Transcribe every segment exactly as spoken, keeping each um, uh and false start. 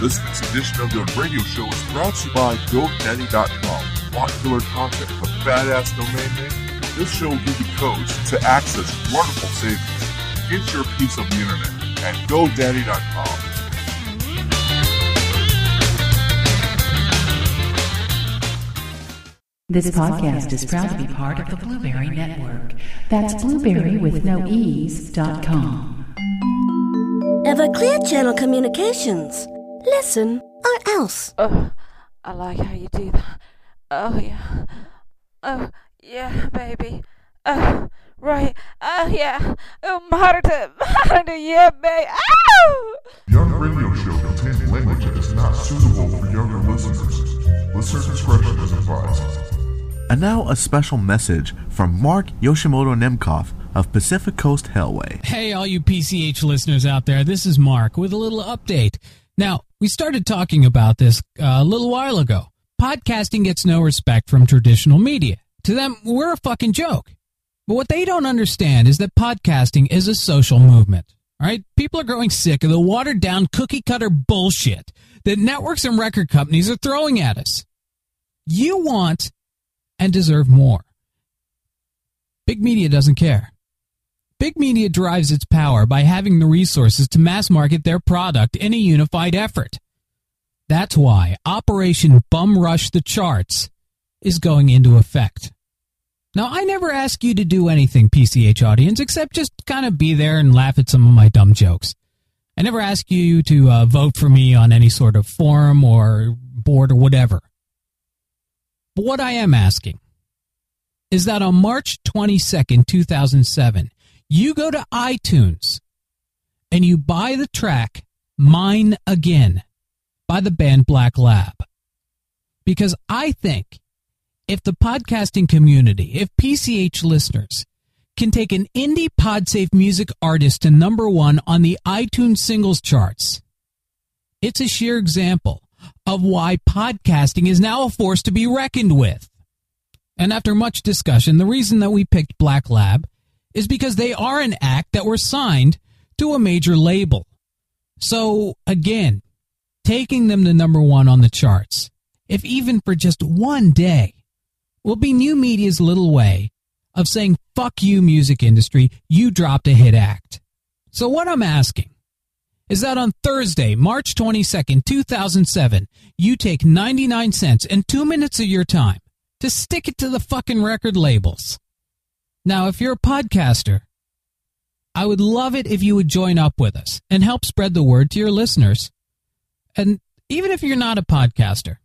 This week's edition of the radio show is brought to you by GoDaddy dot com. Want killer content with a badass domain name? This show will give you codes to access wonderful savings. Get your piece of the internet at GoDaddy dot com. This podcast is proud to be part of the Blueberry Network. That's blueberry with no ease dot com. Everclear Channel Communications. Listen or else. Oh, I like how you do that. Oh, yeah. Oh, yeah, baby. Oh, right. Oh, yeah. Oh, Marta. Marta, yeah, baby. Oh! Young radio show contains language that is not suitable for younger listeners. Listener discretion is advised. And now a special message from Mark Yoshimoto Nemkov of Pacific Coast Hellway. Hey, all you P C H listeners out there, this is Mark with a little update. Now, we started talking about this uh, a little while ago. Podcasting gets no respect from traditional media. To them, we're a fucking joke. But what they don't understand is that podcasting is a social movement. All right? People are growing sick of the watered-down cookie-cutter bullshit that networks and record companies are throwing at us. You want and deserve more. Big media doesn't care. Big media derives its power by having the resources to mass market their product in a unified effort. That's why Operation Bum Rush the Charts is going into effect. Now, I never ask you to do anything, P C H audience, except just kind of be there and laugh at some of my dumb jokes. I never ask you to uh, vote for me on any sort of forum or board or whatever. But what I am asking is that on March twenty-second, two thousand seven, you go to iTunes and you buy the track Mine Again by the band Black Lab. Because I think if the podcasting community, if P C H listeners can take an indie PodSafe music artist to number one on the iTunes singles charts, it's a sheer example of why podcasting is now a force to be reckoned with. And after much discussion, the reason that we picked Black Lab is because they are an act that were signed to a major label. So, again, taking them to number one on the charts, if even for just one day, will be new media's little way of saying, fuck you, music industry, you dropped a hit act. So what I'm asking is that on Thursday, March twenty-second, two thousand seven, you take ninety-nine cents and two minutes of your time to stick it to the fucking record labels. Now, if you're a podcaster, I would love it if you would join up with us and help spread the word to your listeners. And even if you're not a podcaster,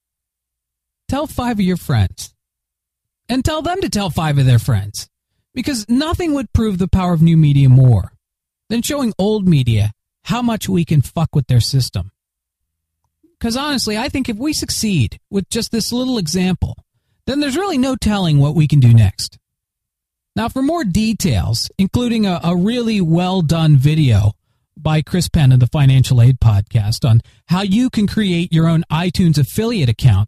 tell five of your friends. And tell them to tell five of their friends. Because nothing would prove the power of new media more than showing old media how much we can fuck with their system. Because honestly, I think if we succeed with just this little example, then there's really no telling what we can do next. Now, for more details, including a, a really well-done video by Chris Penn of the Financial Aid Podcast on how you can create your own iTunes affiliate account,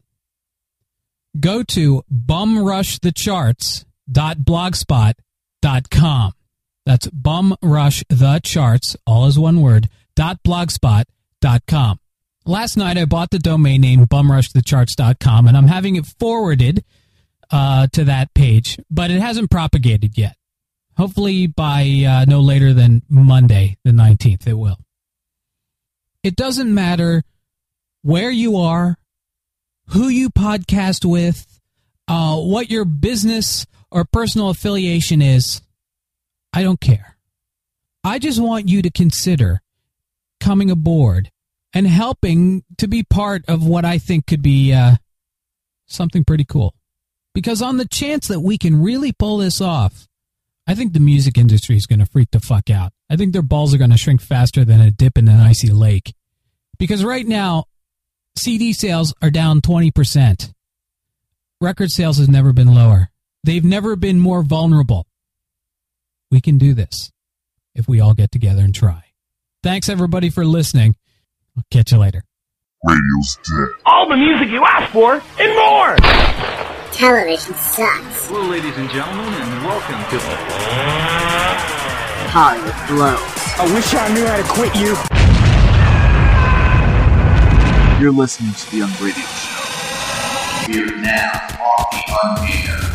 go to bum rush the charts dot blogspot dot com. That's bumrushthecharts, all is one word, dot blogspot dot com. Last night I bought the domain name bum rush the charts dot com, and I'm having it forwarded uh, to that page, but it hasn't propagated yet. Hopefully by uh, no later than Monday, the nineteenth, it will. It doesn't matter where you are, who you podcast with, uh, what your business or personal affiliation is. I don't care. I just want you to consider coming aboard and helping to be part of what I think could be uh, something pretty cool. Because on the chance that we can really pull this off, I think the music industry is going to freak the fuck out. I think their balls are going to shrink faster than a dip in an icy lake. Because right now, C D sales are down twenty percent. Record sales has never been lower. They've never been more vulnerable. We can do this if we all get together and try. Thanks, everybody, for listening. I'll catch you later. Radio's dead. All the music you asked for and more! Television sucks. Hello, ladies and gentlemen, and welcome to Hollywood Blows. I wish I knew how to quit you. You're listening to The Unradio Show. We're now on The Unradio.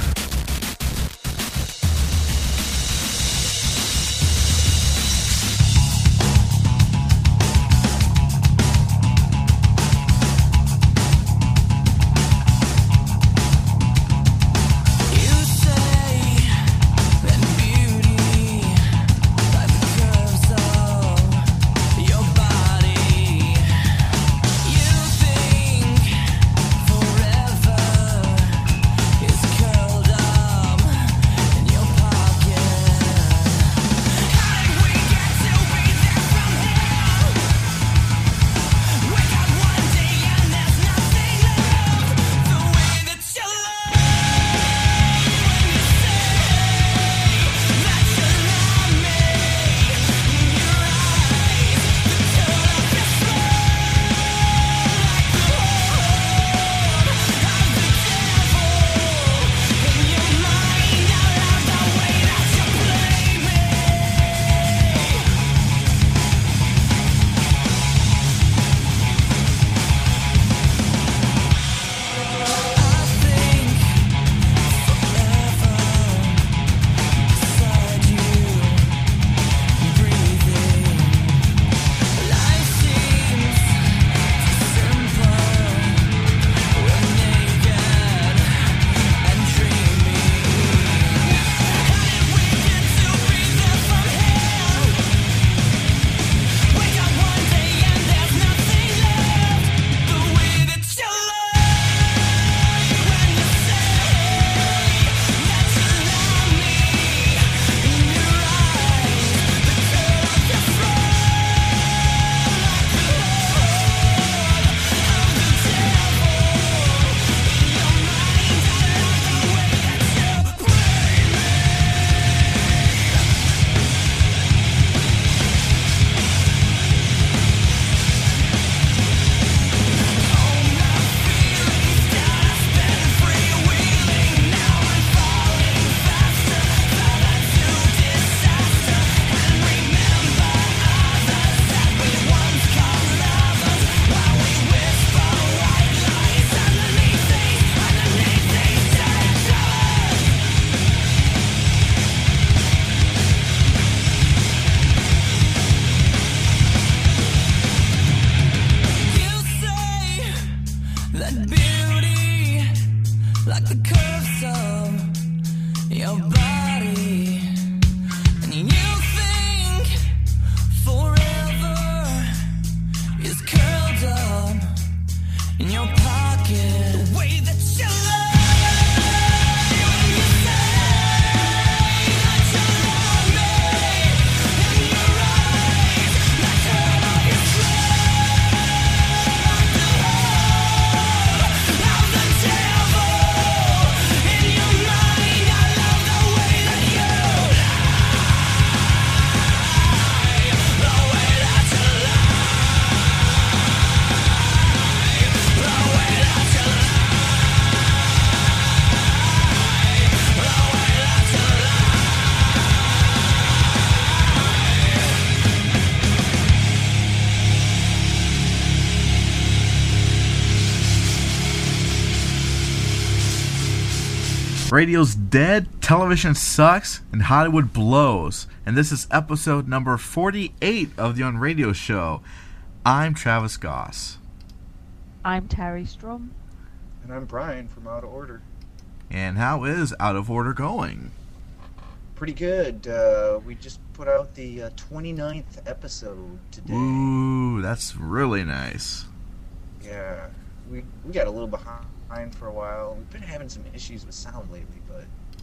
Radio's dead, television sucks, and Hollywood blows. And this is episode number forty-eight of the On Radio Show. I'm Travis Goss. I'm Terry Strum. And I'm Brian from Out of Order. And how is Out of Order going? Pretty good. Uh, we just put out the uh, twenty-ninth episode today. Ooh, that's really nice. Yeah, we we got a little behind for a while. We've been having some issues with sound lately, but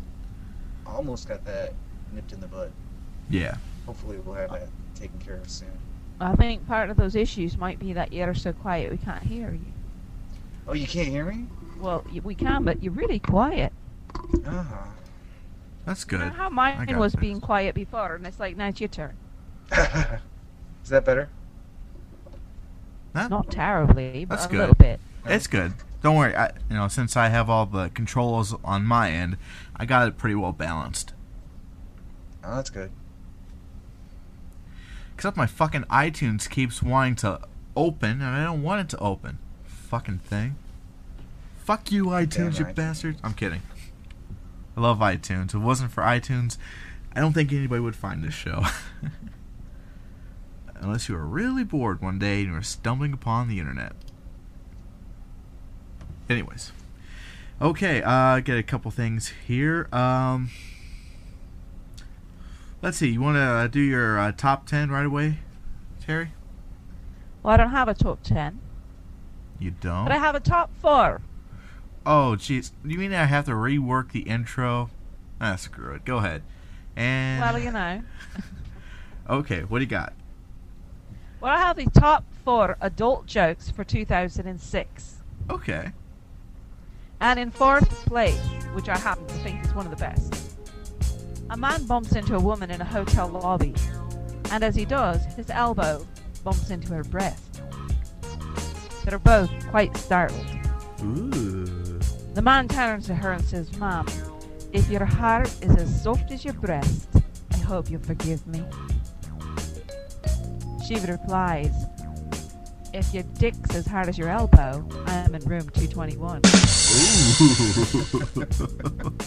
almost got that nipped in the bud. Yeah. Hopefully we'll have that taken care of soon. I think part of those issues might be that you're so quiet we can't hear you. Oh, you can't hear me? Well, we can, but you're really quiet. Ah. That's good. You know how mine was being quiet before, and it's like, now it's your turn. Is that better? Huh? Not terribly, but That's a good. little bit. It's good. Don't worry. I, you know, since I have all the controls on my end, I got it pretty well balanced. Oh, that's good. Except my fucking iTunes keeps wanting to open, and I don't want it to open. fucking thing. Fuck you, iTunes, you bastards. I'm kidding. I love iTunes. If it wasn't for iTunes, I don't think anybody would find this show. Unless you were really bored one day and you were stumbling upon the internet. Anyways. Okay, uh, get a couple things here. Um, let's see, you want to uh, do your uh, top ten right away, Terry? Well, I don't have a top ten. You don't? But I have a top four. Oh, jeez. You mean I have to rework the intro? Ah, screw it. Go ahead. And Well, you know. Okay, what do you got? Well, I have the top four adult jokes for two thousand six. Okay. And in fourth place, which I happen to think is one of the best, a man bumps into a woman in a hotel lobby, and as he does, his elbow bumps into her breast. They're both quite startled. Ooh. The man turns to her and says, "Ma'am, if your heart is as soft as your breast, I hope you'll forgive me." She replies, "If your dick's as hard as your elbow, I am in room two twenty-one. Ooh.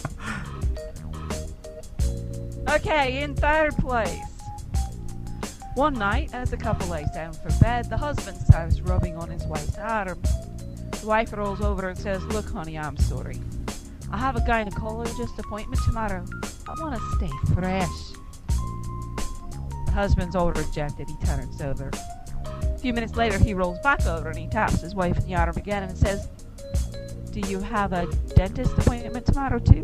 Okay, in third place. One night, as the couple lays down for bed, the husband starts rubbing on his wife's arm. The wife rolls over and says, "Look, honey, I'm sorry. I have a gynecologist appointment tomorrow. I want to stay fresh." The husband's all rejected. He turns over. A few minutes later, he rolls back over and he taps his wife in the arm again and says, "Do you have a dentist appointment tomorrow, too?"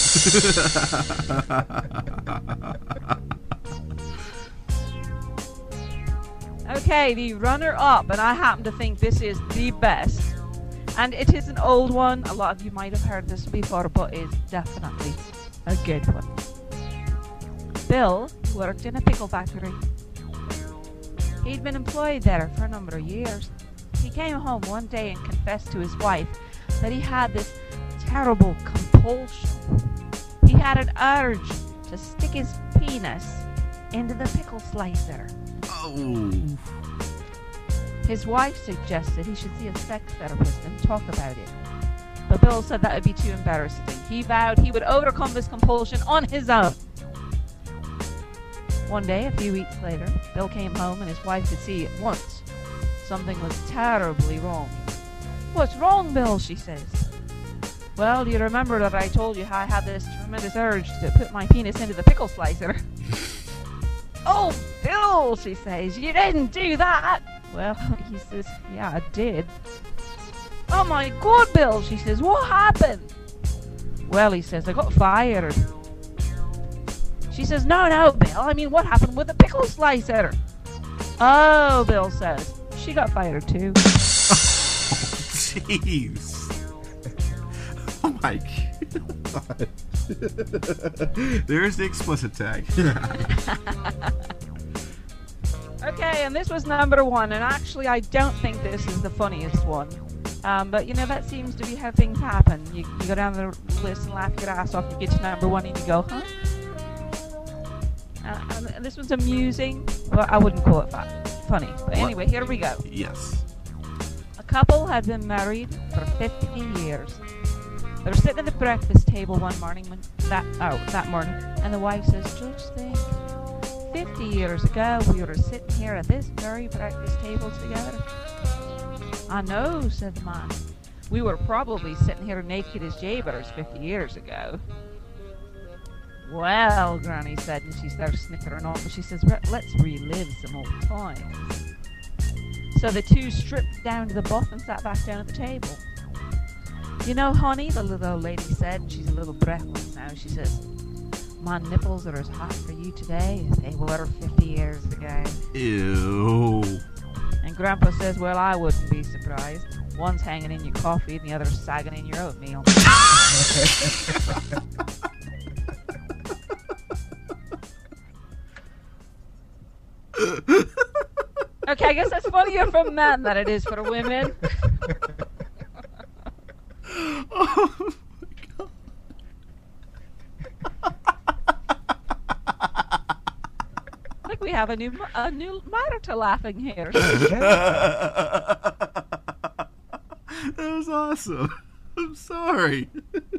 Okay, the runner-up, and I happen to think this is the best. And it is an old one. A lot of you might have heard this before, but it's definitely a good one. Bill worked in a pickle factory. He'd been employed there for a number of years. He came home one day and confessed to his wife that he had this terrible compulsion. He had an urge to stick his penis into the pickle slicer. Oh. His wife suggested he should see a sex therapist and talk about it. But Bill said that would be too embarrassing. He vowed he would overcome this compulsion on his own. One day, a few weeks later, Bill came home and his wife could see at once something was terribly wrong. "What's wrong, Bill?" she says. "Well, do you remember that I told you how I had this tremendous urge to put my penis into the pickle slicer?" "Oh, Bill," she says, "you didn't do that." "Well," he says, "yeah, I did." "Oh my God, Bill," she says, "what happened?" "Well," he says, "I got fired." She says, "No, no, Bill, I mean, what happened with the pickle slicer?" "Oh," Bill says, "she got fired too." Jeez. Oh my God. There's the explicit tag. Okay, and this was number one, and actually I don't think this is the funniest one. Um, but, you know, that seems to be how things happen. You, you go down the list and laugh your ass off, you get to number one and you go, huh? Uh, and, and this one's amusing. Well, I wouldn't call it funny. But anyway, here we go. Yes. A couple had been married for fifty years. They were sitting at the breakfast table one morning, when that oh, that morning, and the wife says, "Just think, fifty years ago we were sitting here at this very breakfast table together." "I know," said the man. "We were probably sitting here naked as jaybirds fifty years ago." "Well," Granny said, and she started snickering on, but she says, "Let's relive some old times." So the two stripped down to the buff and sat back down at the table. "You know, honey," the little old lady said, and she's a little breathless now, she says, "my nipples are as hot for you today as they were fifty years ago." Ew. And Grandpa says, "Well, I wouldn't be surprised. One's hanging in your coffee and the other's sagging in your oatmeal." Okay, I guess that's funnier for men than it is for women. Oh my God. I think we have a new a new marital laughing here. was awesome. I'm sorry.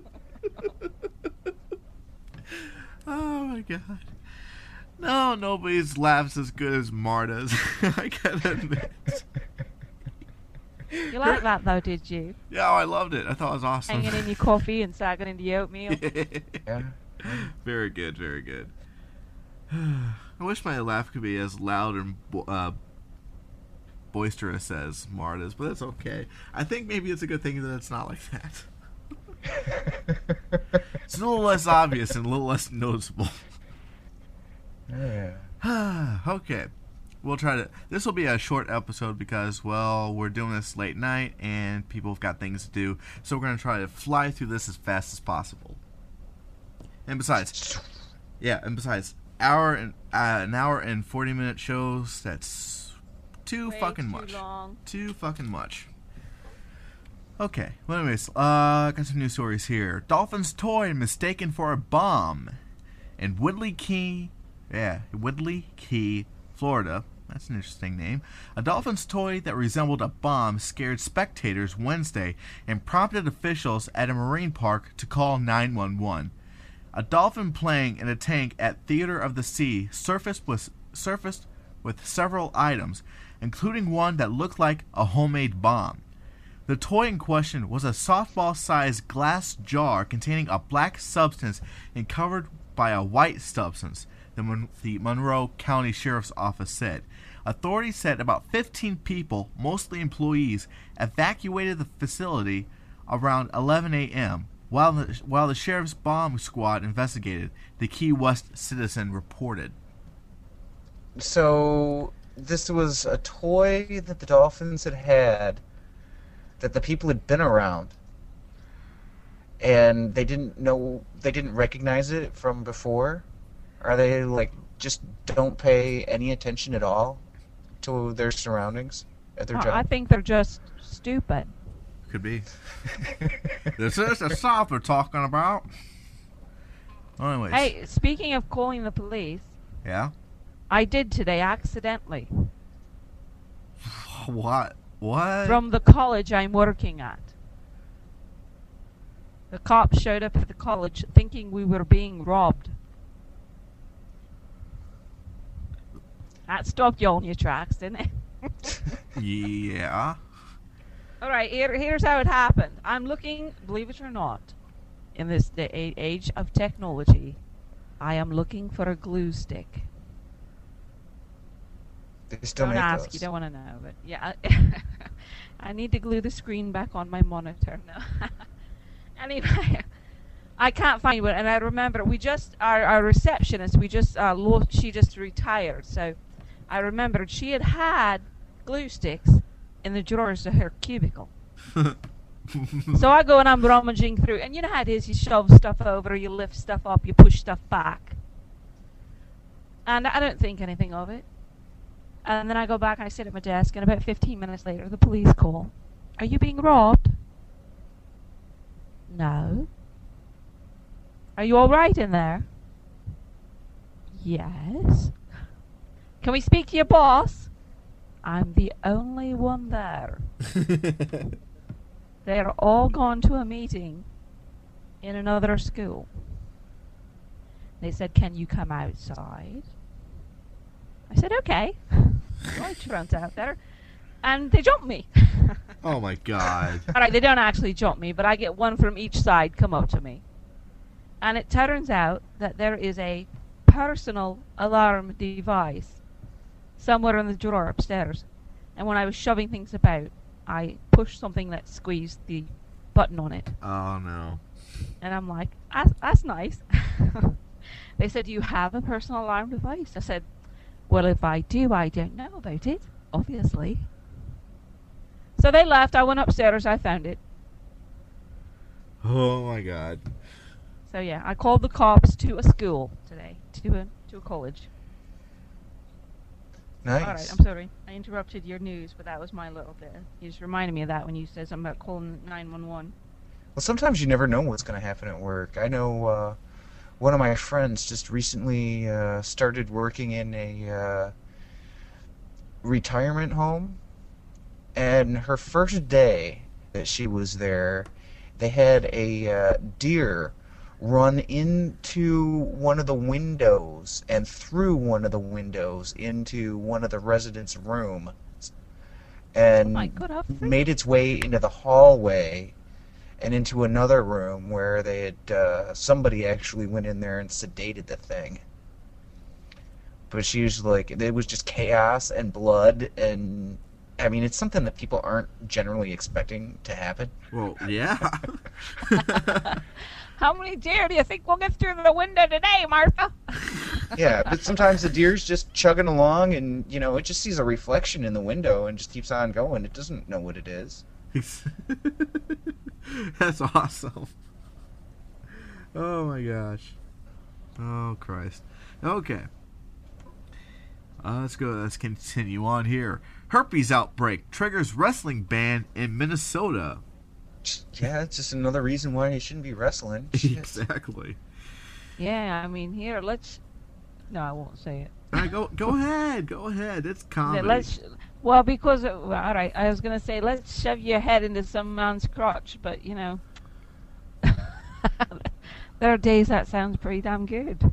Oh my god. No, nobody's laughs as good as Marta's. I gotta admit. You like that though, did you? Yeah, I loved it. I thought it was awesome. Hanging in your coffee and sagging into your oatmeal. Yeah. Very good, very good. I wish my laugh could be as loud and bo- uh, boisterous as Marta's, but that's okay. I think maybe it's a good thing that it's not like that. It's a little less obvious and a little less noticeable. Yeah. Okay. We'll try to... This will be a short episode because, well, we're doing this late night and people have got things to do. So we're going to try to fly through this as fast as possible. And besides... Yeah, and besides, hour and uh, an hour and forty minute shows, that's too Way fucking too much. long. Too fucking much. Okay, well anyways, uh, got some news stories here. Dolphin's toy mistaken for a bomb. In Woodley Key, yeah, Woodley Key, Florida. That's an interesting name. A dolphin's toy that resembled a bomb scared spectators Wednesday and prompted officials at a marine park to call nine one one. A dolphin playing in a tank at Theater of the Sea surfaced with, surfaced with several items, including one that looked like a homemade bomb. The toy in question was a softball-sized glass jar containing a black substance and covered by a white substance, the, Mon- the Monroe County Sheriff's Office said. Authorities said about fifteen people, mostly employees, evacuated the facility around eleven a.m., while the, while the sheriff's bomb squad investigated, the Key West Citizen reported. So, this was a toy that the Dolphins had had that the people had been around, and they didn't know, they didn't recognize it from before? Are they, like, just don't pay any attention at all to their surroundings at their Oh, job? I think they're just stupid. Could be. This is the South we're talking about. Well, anyways. Hey, speaking of calling the police, Yeah? I did today accidentally. What? What? From the college I'm working at. The cops showed up at the college thinking we were being robbed. That stopped you on your tracks, didn't it? Yeah. All right, here, here's how it happened. I'm looking, believe it or not, in this day, age of technology, I am looking for a glue stick. They still Don't make ask, those. you don't want to know, but yeah. I, I need to glue the screen back on my monitor. No. Anyway, I can't find one, and I remember we just, our, our receptionist, we just, uh, lost, she just retired, so I remembered she had had glue sticks in the drawers of her cubicle. So I go and I'm rummaging through, and you know how it is, you shove stuff over, you lift stuff up, you push stuff back. And I don't think anything of it. And then I go back and I sit at my desk, and about fifteen minutes later, the police call. Are you being robbed? No. Are you all right in there? Yes. Can we speak to your boss? I'm the only one there. They're all gone to a meeting in another school. They said, can you come outside? I said, okay. I jumped out there. And they jumped me. Oh my god. All right, they don't actually jump me, but I get one from each side come up to me. And it turns out that there is a personal alarm device somewhere in the drawer upstairs. And when I was shoving things about, I pushed something that squeezed the button on it. Oh no. And I'm like, that's, that's nice. They said, do you have a personal alarm device? I said, well, if I do, I don't know about it, obviously. So they left. I went upstairs. I found it. Oh my god. So yeah, I called the cops to a school today, to a to a college. Nice. All right, I'm sorry. I interrupted your news, but that was my little bit. You just reminded me of that when you said something about calling nine one one. Well, sometimes you never know what's going to happen at work. I know uh, one of my friends just recently uh, started working in a uh, retirement home, and her first day that she was there, they had a uh, deer run into one of the windows and through one of the windows into one of the residents' room, and Oh my God, how freaky. made its way into the hallway and into another room where they had uh, somebody actually went in there and sedated the thing. But she was like, it was just chaos and blood, and I mean, it's something that people aren't generally expecting to happen. Well, yeah. How many deer do you think will get through the window today, Martha? Yeah, but sometimes the deer's just chugging along, and you know, it just sees a reflection in the window and just keeps on going. It doesn't know what it is. That's awesome. Oh my gosh. Oh Christ. Okay. Uh, let's go. Let's continue on here. Herpes outbreak triggers wrestling ban in Minnesota. Yeah, it's just another reason why you shouldn't be wrestling. Shit. Exactly. Yeah, I mean, here, let's... No, I won't say it. All right, go go ahead. Go ahead. It's comedy. Let's... Well, because... It, well, all right, I was going to say, let's shove your head into some man's crotch, but, you know... there are days that sounds pretty damn good.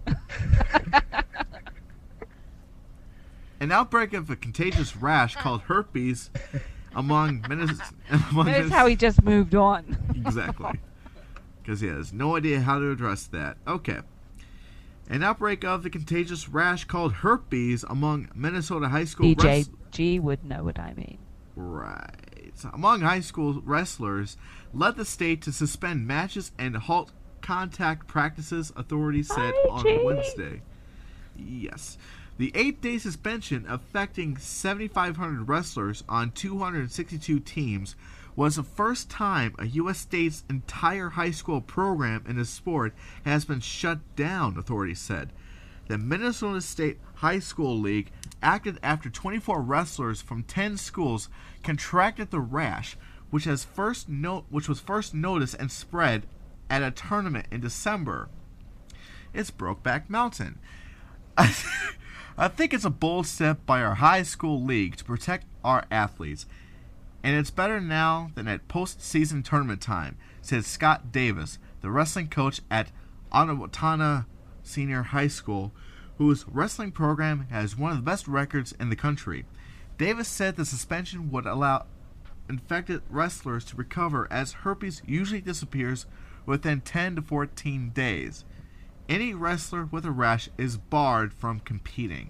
An outbreak of a contagious rash called herpes among Minnesota... Notice how he just moved on. Exactly. Because he has no idea how to address that. Okay. An outbreak of the contagious rash called herpes among Minnesota high school... D J Res- G would know what I mean. Right. Among high school wrestlers led the state to suspend matches and halt contact practices, authorities said Hi, on G. Wednesday. Yes. The eight-day suspension affecting seventy-five hundred wrestlers on two hundred sixty-two teams was the first time a U S state's entire high school program in the sport has been shut down, authorities said. The Minnesota State High School League acted after twenty-four wrestlers from ten schools contracted the rash, which has first no- which was first noticed and spread at a tournament in December. It's Brokeback Mountain. I think it's a bold step by our high school league to protect our athletes, and it's better now than at postseason tournament time, said Scott Davis, the wrestling coach at Onawatana Senior High School, whose wrestling program has one of the best records in the country. Davis said the suspension would allow infected wrestlers to recover, as herpes usually disappears within ten to fourteen days. Any wrestler with a rash is barred from competing.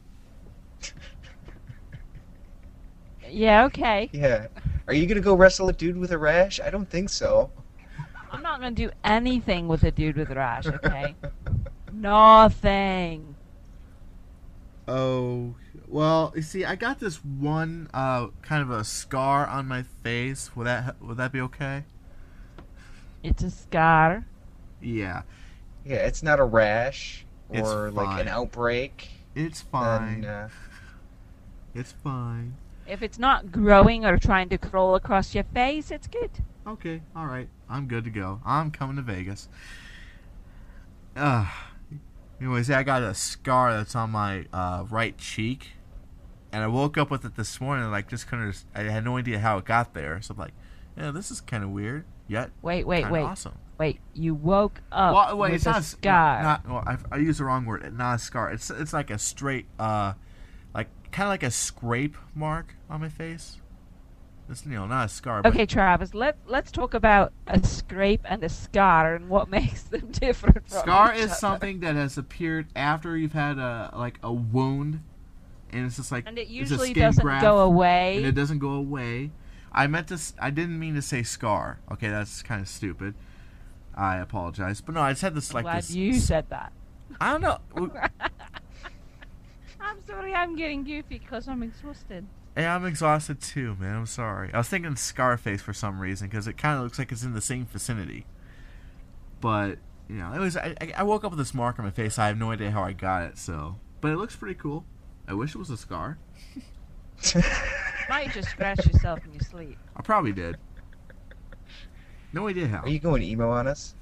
Yeah, okay. Yeah. Are you going to go wrestle a dude with a rash? I don't think so. I'm not going to do anything with a dude with a rash, okay? Nothing. Oh, well, you see, I got this one uh, kind of a scar on my face. Would that would that be okay? It's a scar. Yeah. Yeah, it's not a rash or It's like fine. an outbreak. It's fine. Then, uh, It's fine. If it's not growing or trying to crawl across your face, it's good. Okay, all right. I'm good to go. I'm coming to Vegas. Uh, anyways, I got a scar that's on my uh, right cheek, and I woke up with it this morning. Like, just couldn't. I had no idea how it got there. So I'm like, yeah, this is kind of weird. Yet, Wait, wait, kinda wait. awesome. Wait, you woke up Well, wait, with it's a not scar. Not, well, I, I used the wrong word. Not a scar. It's it's like a straight, uh, like kind of like a scrape mark on my face. It's, you know, not a scar. But Okay, Travis, let, let's talk about a scrape and a scar and what makes them different from Scar each is other. something that has appeared after you've had a like a wound, and it's just like And it it's a usually skin doesn't graft, go away. and it doesn't go away. I meant to. s- I didn't mean to say scar. Okay, that's kind of stupid. I apologize, but no, I just had this I'm like glad this. you said that. I don't know. I'm sorry, I'm getting goofy because I'm exhausted. Hey, I'm exhausted too, man. I'm sorry. I was thinking Scarface for some reason because it kind of looks like it's in the same vicinity. But you know, it was. I, I woke up with this mark on my face. I have no idea how I got it. So, but it looks pretty cool. I wish it was a scar. Might just scratch yourself in your sleep. I probably did. No idea how. Are you going emo on us?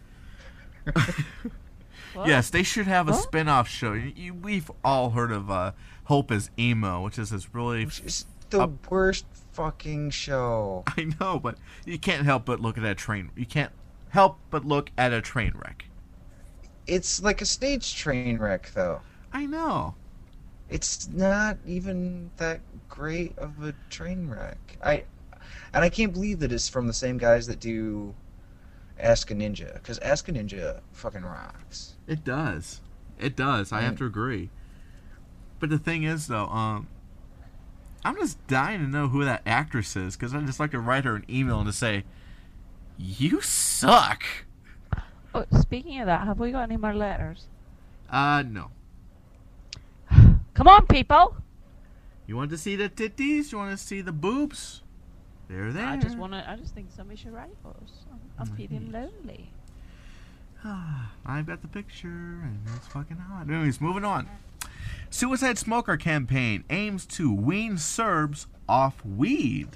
What? Yes, they should have a What? spin-off show. You, you, we've all heard of uh, Hope is Emo, which is this really. Just the a, worst fucking show. I know, but you can't help but look at a train. You can't help but look at a train wreck. It's like a stage train wreck, though. I know. It's not even that great of a train wreck. I, and I can't believe that it's from the same guys that do Ask a Ninja, because Ask a Ninja fucking rocks. It does. It does. I mm. have to agree. But the thing is, though, um, I'm just dying to know who that actress is, because I'd just like to write her an email and to say, you suck. Oh, speaking of that, have we got any more letters? Uh, no. Come on, people! You want to see the titties? You want to see the boobs? They're there. I just want to. I just think somebody should write us. I'm, I'm feeling lonely. I've got the picture, and it's fucking hot. Anyways, moving on. Suicide Smoker campaign aims to wean Serbs off weed.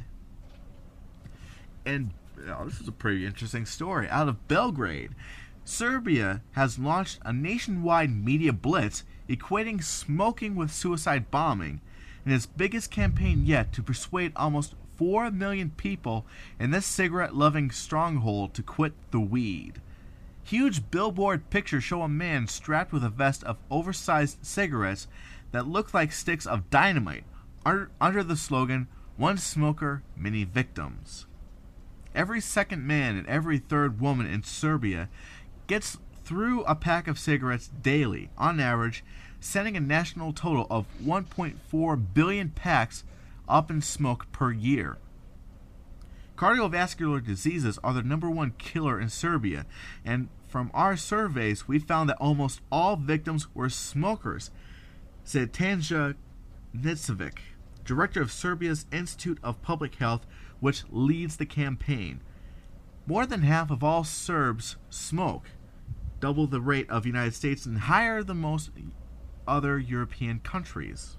And oh, this is a pretty interesting story. Out of Belgrade, Serbia has launched a nationwide media blitz equating smoking with suicide bombing, in its biggest campaign yet to persuade almost four million people in this cigarette-loving stronghold to quit the weed. Huge billboard pictures show a man strapped with a vest of oversized cigarettes that look like sticks of dynamite under, under the slogan, "One smoker, many victims." Every second man and every third woman in Serbia gets through a pack of cigarettes daily, on average, sending a national total of one point four billion packs up in smoke per year. Cardiovascular diseases are the number one killer in Serbia, and from our surveys, we found that almost all victims were smokers, said Tanja Nicevic, director of Serbia's Institute of Public Health, which leads the campaign. More than half of all Serbs smoke, double the rate of the United States and higher than most other European countries.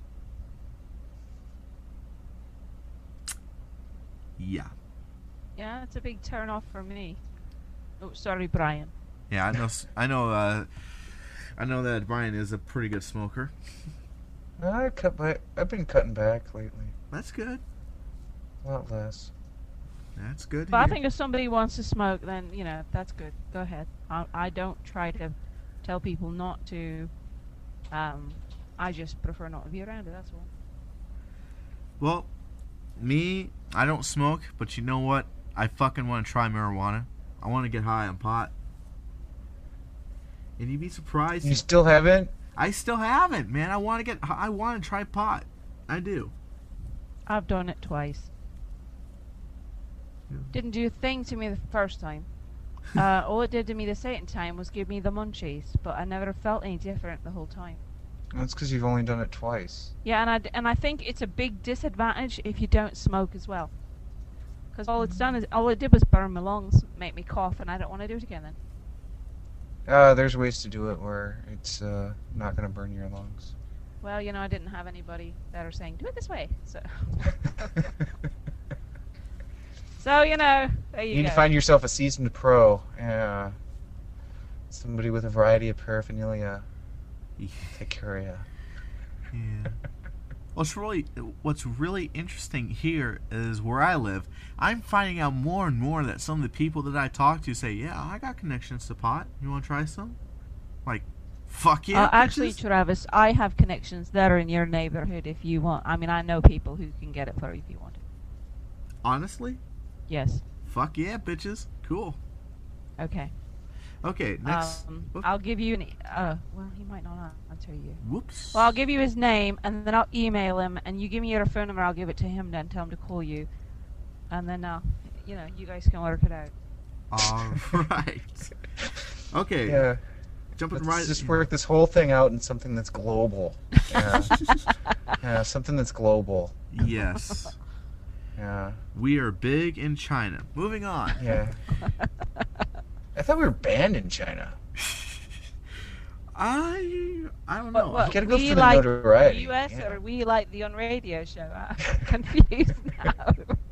Yeah. Yeah, it's a big turn off for me. Oh, sorry, Brian. Yeah, I know. I know. Uh, I know that Brian is a pretty good smoker. I cut back. I've been cutting back lately. That's good. A lot less. That's good. But I think if somebody wants to smoke, then you know that's good. Go ahead. I, I don't try to tell people not to. Um, I just prefer not to be around it. That's all. Well, me, I don't smoke, but you know what? I fucking want to try marijuana. I want to get high on pot. And you'd be surprised. You still haven't? I still haven't, man. I want to get. I want to try pot. I do. I've done it twice. Yeah. Didn't do a thing to me the first time. uh, all it did to me the second time was give me the munchies, but I never felt any different the whole time. That's because you've only done it twice. Yeah, and I, and I think it's a big disadvantage if you don't smoke as well. Because all it's done is, all it did was burn my lungs, make me cough, and I don't want to do it again then. Uh, there's ways to do it where it's uh, not going to burn your lungs. Well, you know, I didn't have anybody that are saying, do it this way, so... So, you know, there you, you need go. to find yourself a seasoned pro. Yeah. Somebody with a variety of paraphernalia. Take care of you. Yeah. What's really, what's really interesting here is where I live. I'm finding out more and more that some of the people that I talk to say, yeah, I got connections to pot. You want to try some? Like, fuck yeah. Uh, actually, Travis, I have connections that are in your neighborhood if you want. I mean, I know people who can get it for you if you want it. Honestly? Yes. Fuck yeah, bitches. Cool. Okay. Okay, next. Um, I'll give you an... E- uh, well, he might not answer you. Whoops. Well, I'll give you his name, and then I'll email him, and you give me your phone number, I'll give it to him, then tell him to call you. And then, uh, you know, you guys can work it out. All right. Okay. Yeah. Jumping Let's right... just work this whole thing out in something that's global. Yeah. Yeah, something that's global. Yes. Yeah. We are big in China. Moving on. Yeah. I thought we were banned in China. I I don't know. What, what, you gotta go we for the like notoriety. The U S yeah. or we like the on radio show? I'm confused now.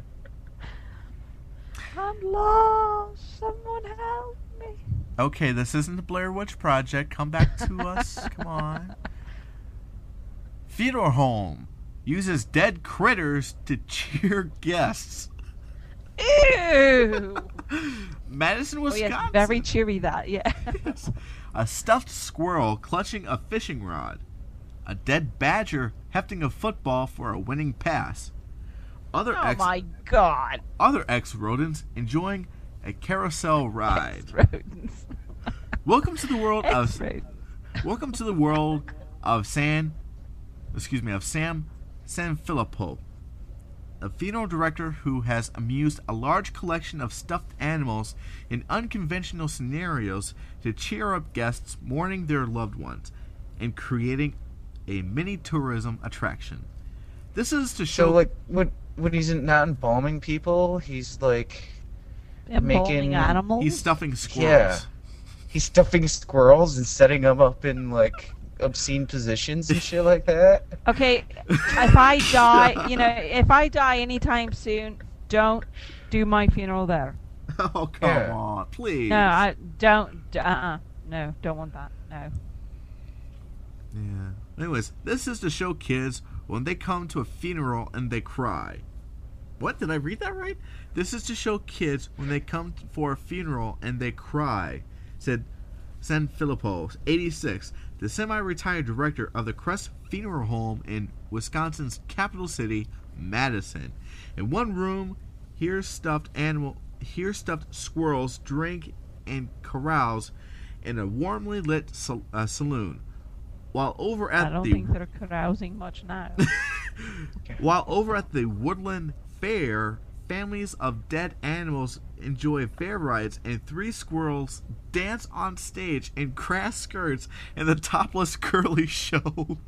I'm lost. Someone help me. Okay, this isn't the Blair Witch Project. Come back to us. Come on. Fedorholm uses dead critters to cheer guests. Ew! Madison, Oh, Wisconsin. yes, very cheery that, yeah. A stuffed squirrel clutching a fishing rod. A dead badger hefting a football for a winning pass. Other Oh ex- my god. Other ex-rodents enjoying a carousel ride. Ex-rodents. Welcome to the world of Ex-rodents. Welcome to the world of San excuse me, of Sam Sanfilippo, a funeral director who has amused a large collection of stuffed animals in unconventional scenarios to cheer up guests mourning their loved ones and creating a mini tourism attraction. This is to show So, like, when, when he's not embalming people, he's, like, Embalming making... animals? he's stuffing squirrels. Yeah. He's stuffing squirrels and setting them up in, like, obscene positions and shit like that. Okay, if I die, you know, if I die anytime soon, don't do my funeral there. Oh, come Yeah. on, please. No, I don't. Uh-uh. No, don't want that. No. Yeah. Anyways, this is to show kids when they come to a funeral and they cry. What? Did I read that right? This is to show kids when they come for a funeral and they cry, said Sanfilippo, eighty-six, the semi-retired director of the Crest Funeral Home in Wisconsin's capital city, Madison. In one room, here stuffed animal, here stuffed squirrels drink and carouse in a warmly lit sal- uh, saloon. While over at I don't the think they're carousing much now. while over at the Woodland Fair, families of dead animals enjoy fair rides, and three squirrels dance on stage in crass skirts in the topless curly show.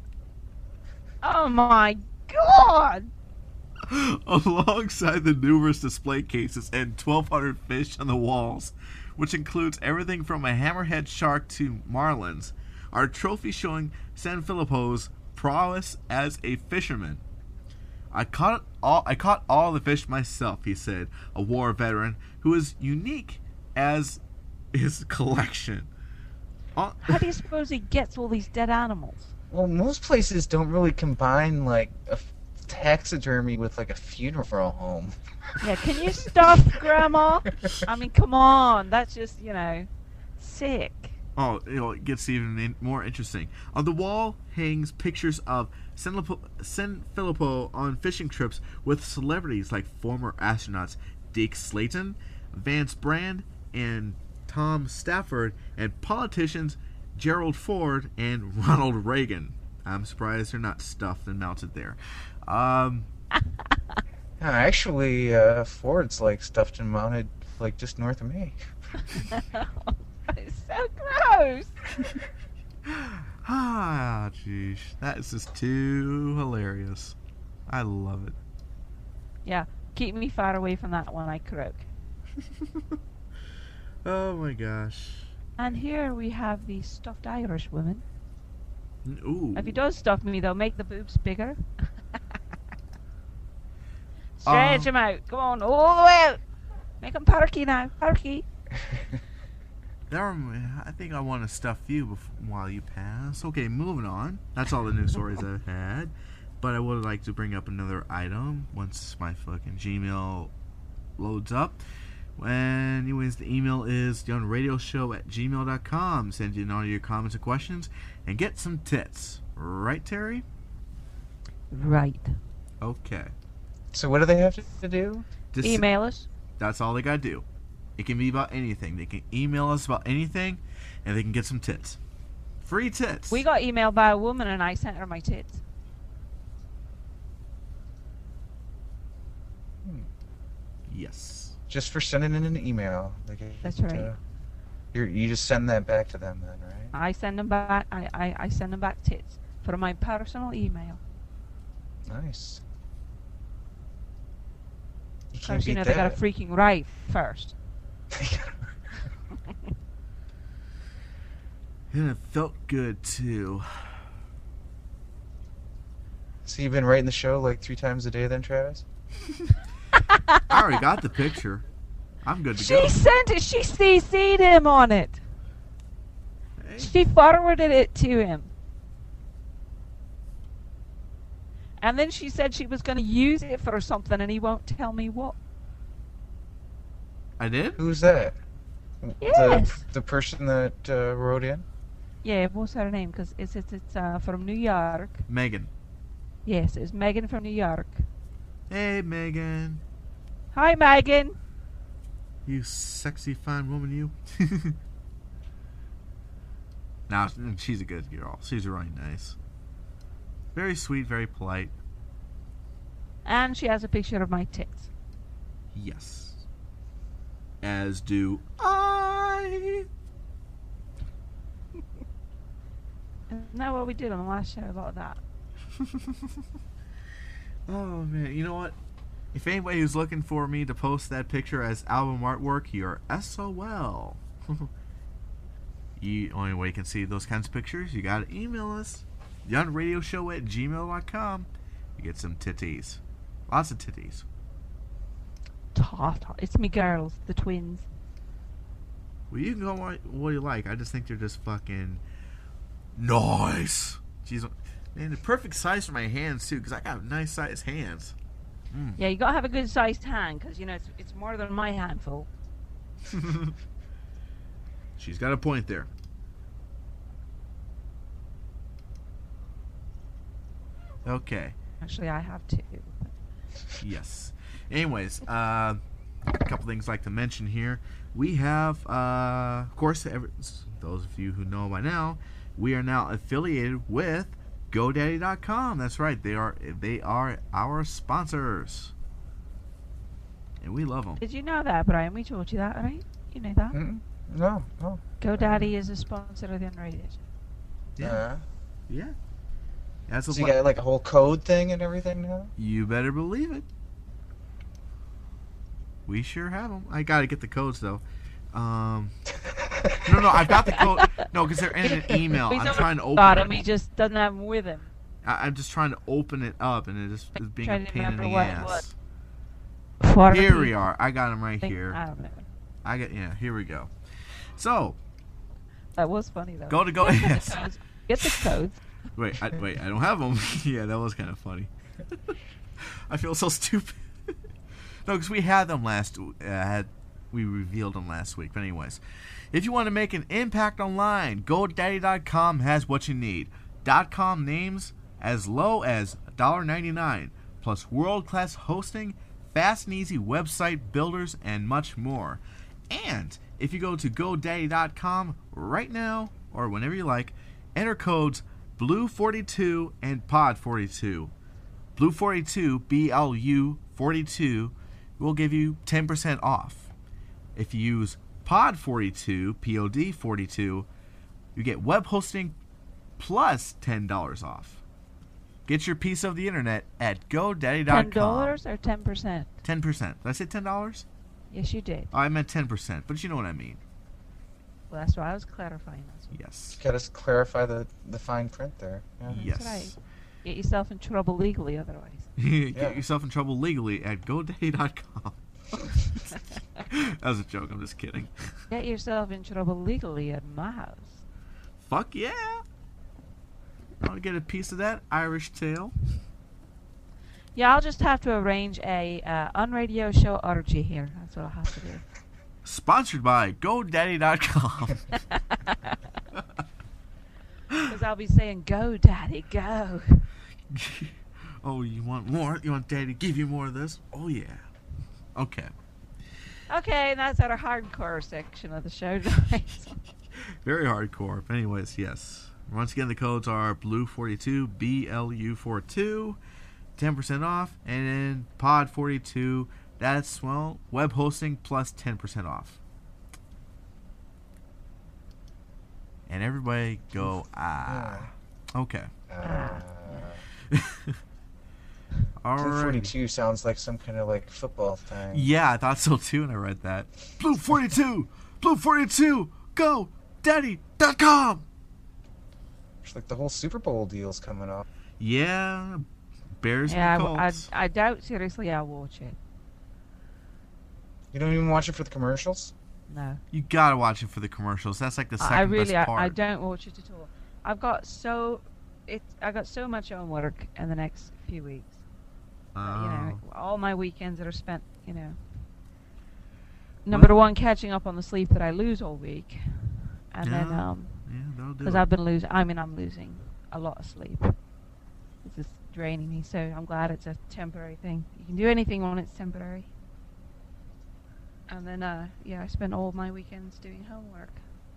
Oh my god! Alongside the numerous display cases and twelve hundred fish on the walls, which includes everything from a hammerhead shark to marlins, are a trophy showing Sanfilippo's prowess as a fisherman. I caught all I caught all the fish myself, he said, a war veteran who is unique as his collection. Uh, How do you suppose he gets all these dead animals? Well, most places don't really combine, like, a f- taxidermy with, like, a funeral home. Yeah, can you stop, Grandma? I mean, come on. That's just, you know, sick. Oh, you know, it gets even in, more interesting. On the wall hangs pictures of Sanfilippo on fishing trips with celebrities like former astronauts Dick Slayton, Vance Brand, and Tom Stafford, and politicians Gerald Ford and Ronald Reagan. I'm surprised they're not stuffed and mounted there. Um, Yeah, actually, uh, Ford's, like, stuffed and mounted, like, just north of me. It's so gross. ah, jeez. That is just too hilarious. I love it. Yeah, keep me far away from that one, I croak. Oh my gosh. And here we have the stuffed Irish woman. Ooh. If he does stuff me, though, make the boobs bigger. Stretch Um, them out. Come on, all the way out. Make them perky now, perky. There are- I think I want to stuff you bef- while you pass. Okay, moving on. That's all the news stories I've had. But I would like to bring up another item once my fucking Gmail loads up. When, anyways, the email is the radio show at gmail dot com. Send in all your comments and questions and get some tits. Right, Terry? Right. Okay. So what do they have to do? Just, Email us. That's all they gotta do. It can be about anything. They can email us about anything, and they can get some tits. Free tits. We got emailed by a woman and I sent her my tits. Yes. Just for sending in an email. They get, That's right. Uh, you're, you just send that back to them then, right? I send them back. I, I, I send them back tits from my personal email. Nice. You Of can't course, you beat know they got that. to freaking write first. And it felt good, too. So you've been writing the show like three times a day then, Travis? I already got the picture. I'm good to She go. sent it. She C C'd him on it. Hey. She forwarded it to him. And then she said she was going to use it for something, and he won't tell me what. I did? Who's that? Yes. The, the person that uh, wrote in? Yeah, what's her name? Because it's, it's, it's uh, from New York. Megan. Yes, it's Megan from New York. Hey, Megan. Hi, Megan. You sexy, fine woman, you. Now, she's a good girl. She's really nice. Very sweet, very polite. And she has a picture of my tits. Yes. As do I. Isn't that what we did on the last show about that? Oh, man. You know what? If anybody who's looking for me to post that picture as album artwork, you're S O L. The only way you can see those kinds of pictures, you gotta email us. young radio show at gmail dot com. You get some titties. Lots of titties. Ta ta. It's me girls, the twins. Well, you can go what, what you like. I just think they're just fucking nice. Jeez, man, the perfect size for my hands, too, because I got nice sized hands. Mm. Yeah, you gotta have a good sized hand, because, you know, it's, it's more than my handful. She's got a point there. Okay. Actually, I have two. Yes. Anyways, uh, a couple things I'd like to mention here. We have, uh, of course, every, those of you who know by now, we are now affiliated with GoDaddy dot com. That's right. They are they are our sponsors, and we love them. Did you know that, Brian? We told you that, right? You know that? Mm-mm. No, no. GoDaddy is a sponsor of the Unrated. Yeah. Uh, Yeah. That's so you got like a whole code thing and everything now? You better believe it. We sure have them. I gotta get the codes though. Um, no, no, I've got the code. No, because they're in an email. He's I'm trying to open got it. him. He just doesn't have them with him. I, I'm just trying to open it up, and it just is being Trying a to pain in remember the what it ass. was. What Here are we you are. I got them right think- here. I don't know. I got yeah. Here we go. So That was funny though. go to go. Get the Yes. codes. Get the codes. Wait, I, wait. I don't have them. Yeah, that was kind of funny. I feel so stupid. No, because we had them last. Uh, had we revealed them last week. But anyways, if you want to make an impact online, GoDaddy dot com has what you need. .com names as low as one dollar ninety-nine, plus world-class hosting, fast and easy website builders, and much more. And if you go to GoDaddy dot com right now, or whenever you like, enter codes blue forty-two and pod forty-two. blue forty-two, B L U forty-two, will give you ten percent off. If you use pod forty-two, P O D forty-two, you get web hosting plus ten dollars off. Get your piece of the internet at GoDaddy dot com. Ten dollars or ten percent? Ten percent. Did I say ten dollars? Yes, you did. Oh, I meant ten percent, but you know what I mean. Well, that's why I was clarifying. That's what- Yes. Got to clarify the, the fine print there. Yeah. Yes. That's right. Get yourself in trouble legally otherwise. Get Yeah. yourself in trouble legally at GoDaddy dot com. That was a joke. I'm just kidding. Get yourself in trouble legally at my house. Fuck yeah. I want to get a piece of that Irish tail. Yeah, I'll just have to arrange a uh, on-radio show orgy here. That's what I'll have to do. Sponsored by GoDaddy dot com. Because I'll be saying, go, Daddy, go. Oh, you want more? You want Daddy to give you more of this? Oh, yeah. Okay. Okay, and that's our hardcore section of the show tonight. Very hardcore. But anyways, yes. Once again, the codes are blue forty-two, B L U forty-two, ten percent off, and then pod forty-two, that's, well, web hosting plus ten percent off. And everybody go, ah. Okay. Uh, All Blue right. forty-two sounds like some kind of like football thing. Yeah, I thought so too when I read that. Blue forty-two! Blue forty-two! Go! Daddy dot com! It's like the whole Super Bowl deal's coming up. Yeah. Bears yeah, and I, I, Colts. I doubt seriously I'll watch it. You don't even watch it for the commercials? No. You gotta watch it for the commercials. That's like the second I really, best I, part. I don't watch it at all. I've got so, it, I got so much homework in the next few weeks. Oh. But, you know, all my weekends are spent, you know, number one, catching up on the sleep that I lose all week, and yeah. then um, yeah, that'll do because it. I've been losing. I mean, I'm losing a lot of sleep. It's just draining me. So I'm glad it's a temporary thing. You can do anything when it's temporary. And then, uh, yeah, I spend all my weekends doing homework.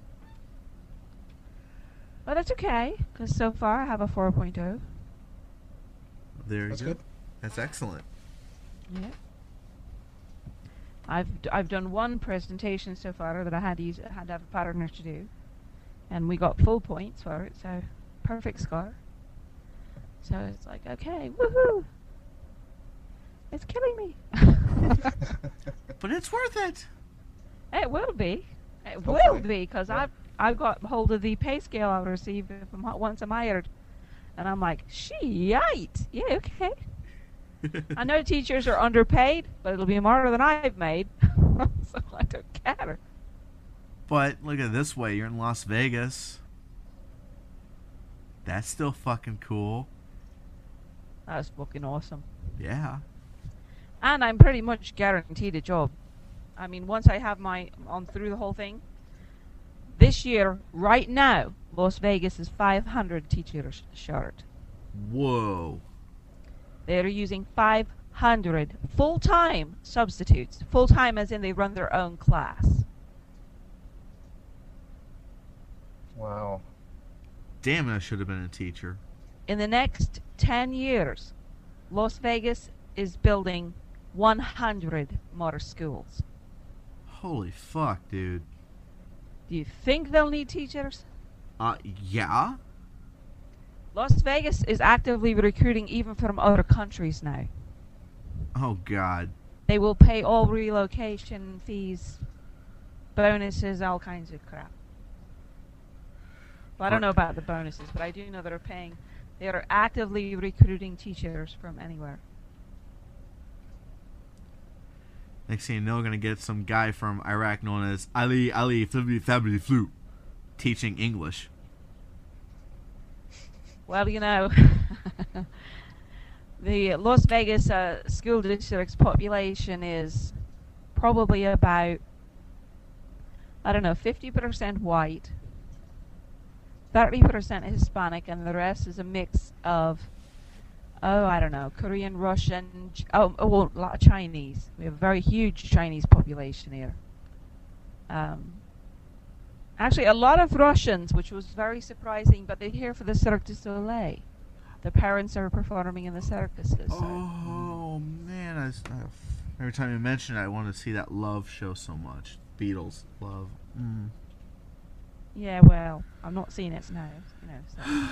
But that's okay, because so far I have a four point oh. There you That's go. good. That's excellent. Yeah. I've d- I've done one presentation so far that I had to use had to have a partner to do, and we got full points for it, so perfect score. So it's like, okay, woohoo! It's killing me. But it's worth it. It will be. It Hopefully. will be, because Yeah. I've I've got hold of the pay scale I'll receive if I'm, hi- once I'm hired, and I'm like, shite. Yeah, okay. I know teachers are underpaid, but it'll be more than I've made, so I don't care. But look at it this way: you're in Las Vegas. That's still fucking cool. That's fucking awesome. Yeah. And I'm pretty much guaranteed a job. I mean, once I have my on through the whole thing, this year, right now, Las Vegas is five hundred teachers short. Whoa. They're using five hundred full-time substitutes. Full-time as in they run their own class. Wow. Damn it! I should have been a teacher. In the next ten years, Las Vegas is building one hundred more schools. Holy fuck, dude. Do you think they'll need teachers? Uh, yeah. Las Vegas is actively recruiting even from other countries now. Oh God. They will pay all relocation fees, bonuses, all kinds of crap. Well, I don't know about the bonuses, but I do know they're paying. They are actively recruiting teachers from anywhere. Next thing you know, we're gonna get some guy from Iraq known as Ali Ali Flippy Fably Flute teaching English. Well, you know, the Las Vegas uh, school district's population is probably about, I don't know, fifty percent white, thirty percent Hispanic, and the rest is a mix of, oh, I don't know, Korean, Russian, Ch- oh, oh well, a lot of Chinese. We have a very huge Chinese population here. Um, actually, a lot of Russians, which was very surprising, but they're here for the Cirque du Soleil. The parents are performing in the circuses. So. Oh man, I, s- I- every time you mention it, I want to see that Love show so much. Beatles, Love. Mm. Yeah, well, I'm not seeing it now, you know. So.